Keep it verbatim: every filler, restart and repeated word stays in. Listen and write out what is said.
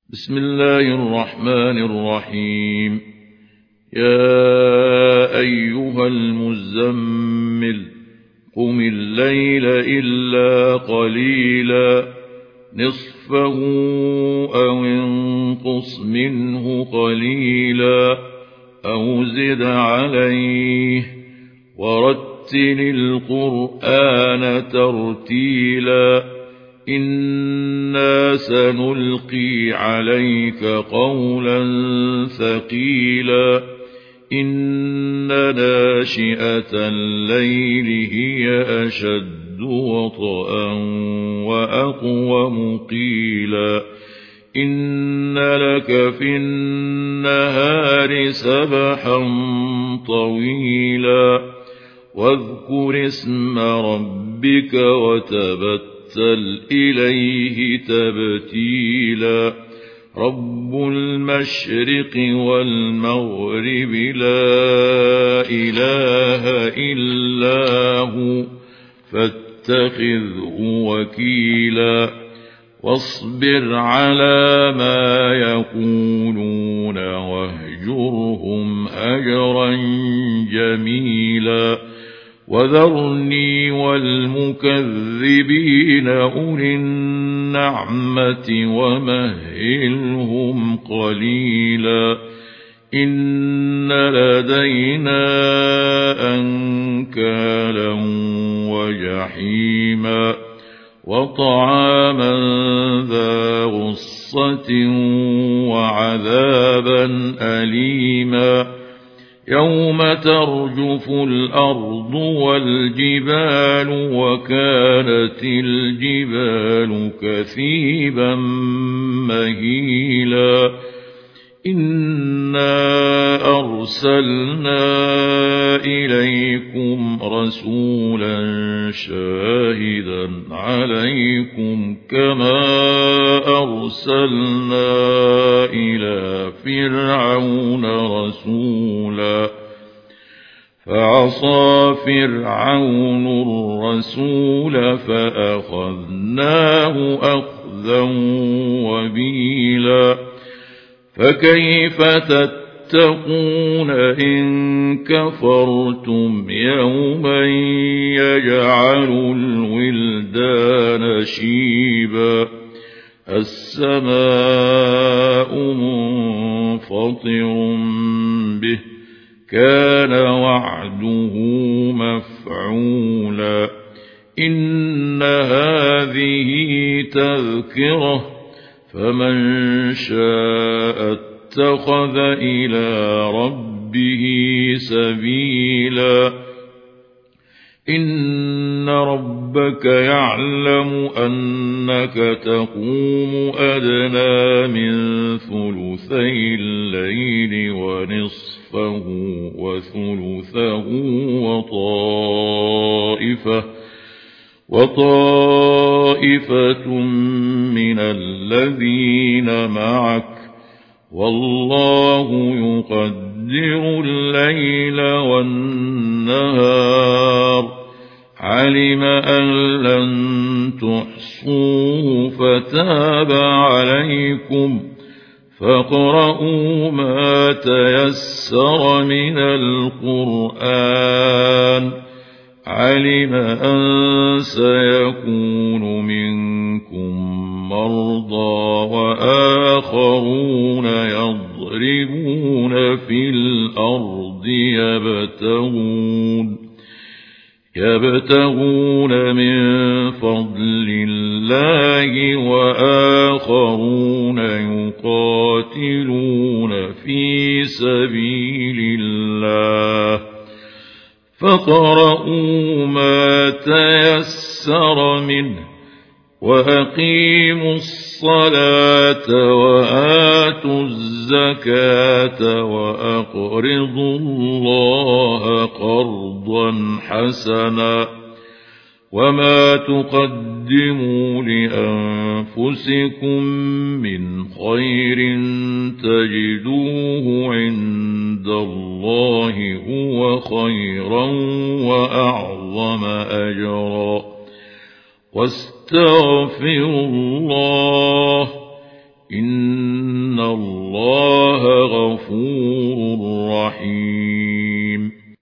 بسم الله الرحمن الرحيم. يا أيها المزمل قم الليل إلا قليلا نصفه أو انقص منه قليلا أو زد عليه ورتل القرآن ترتيلا إنا سنلقي عليك قولا ثقيلا إن ناشئة الليل هي أشد وطئا وأقوم قيلا إن لك في النهار سبحا طويلا واذكر اسم ربك وتبتل إليه تبتيلا رب المشرق والمغرب لا إله إلا هو فاتخذه وكيلا واصبر على ما يقولون واهجرهم هجرا جميلا وذرني والمكذبين أولي النعمة ومهلهم قليلا إن لدينا أنكالا وجحيما وطعاما ذا غصة وعذابا أليما يوم ترجف الأرض والجبال وكانت الجبال كثيبا مهيلا إنا أرسلنا إليكم رسولا شاهدا عليكم كما أرسلنا إلى فرعون رسولا فعصى فرعون الرسول فأخذناه أخذا وبيلا فكيف تتقون إن كفرتم يوما يجعل الولدان شيبا السماء منفطر به كان وعده مفعولا إن هذه تذكرة فمن شاء اتخذ إلى ربه سبيلا إن ربك يعلم أنك تقوم أدنى من ثلثي الليل ونصفه وثلثه وطائفة وطائفة من الذين معك والله يقدر الليل والنهار علم أن لن تحصوه فتاب عليكم فاقرؤوا ما تيسر من القرآن علم أن سيكون منكم مرضى وآخرون يضربون في الأرض يبتغون يبتغون من فضل الله وآخرون يقاتلون في سبيل الله فاقرؤوا ما تيسر منه وأقيموا الصلاة وآتوا الزكاة وأقرضوا الله قرضا حسنا وما تقدموا لأنفسكم من خير تجدوه عند الله هو خيرا وأعظم أجرا واستغفروا الله إن الله غفور رحيم